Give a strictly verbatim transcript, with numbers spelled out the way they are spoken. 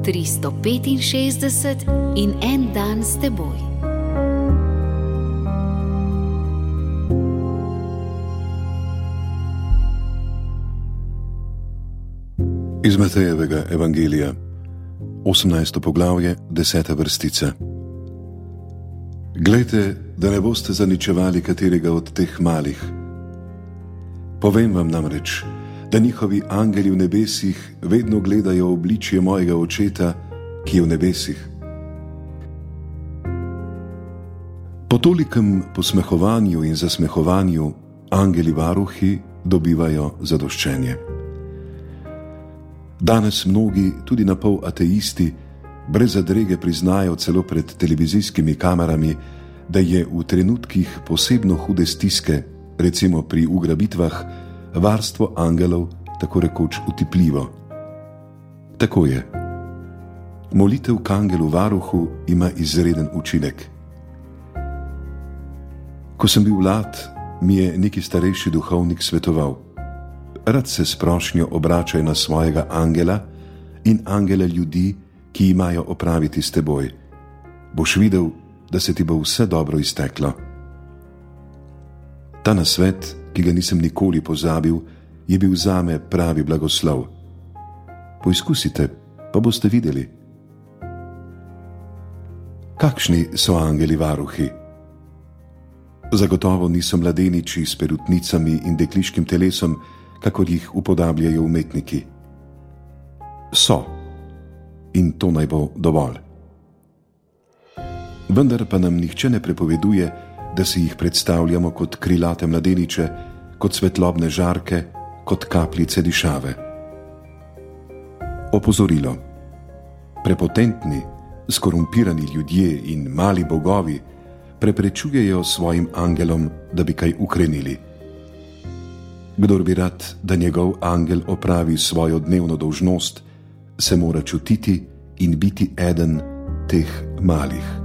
tristo petinšestdeset in en dan s teboj. Iz Matejevega evangelija, osemnajsto poglavje, deseta vrstica. Glejte, da ne boste zaničevali katerega od teh malih. Povem vam namreč, da njihovi angeli v nebesih vedno gledajo obličje mojega očeta, ki je v nebesih. Po tolikem posmehovanju in zasmehovanju angeli varuhi dobivajo zadoščenje. Danes mnogi, tudi na pol ateisti, brez zadrege priznajo celo pred televizijskimi kamerami, da je v trenutkih posebno hude stiske, recimo pri ugrabitvah, varstvo angelov tako rekoč utipljivo. Tako je. Molitev k angelu varuhu ima izreden učinek. Ko sem bil mlad, mi je neki starejši duhovnik svetoval: rad se s prošnjo obračaj na svojega angela in angele ljudi, ki imajo opraviti s teboj. Boš videl, da se ti bo vse dobro izteklo. Ta nasvet, ki ga nisem nikoli pozabil, je bil zame pravi blagoslov. Poizkusite, pa boste videli. Kakšni so angeli varuhi? Zagotovo niso mladeniči s perutnicami in dekliškim telesom, kakor jih upodabljajo umetniki. So. In to naj bo dovolj. Vendar pa nam nihče ne prepoveduje, da si jih predstavljamo kot krilate mladeniče, kot svetlobne žarke, kot kapljice dišave. Opozorilo. Prepotentni, skorumpirani ljudje in mali bogovi preprečujejo svojim angelom, da bi kaj ukrenili. Kdor bi rad, da njegov angel opravi svojo dnevno dolžnost, se mora čutiti in biti eden teh malih.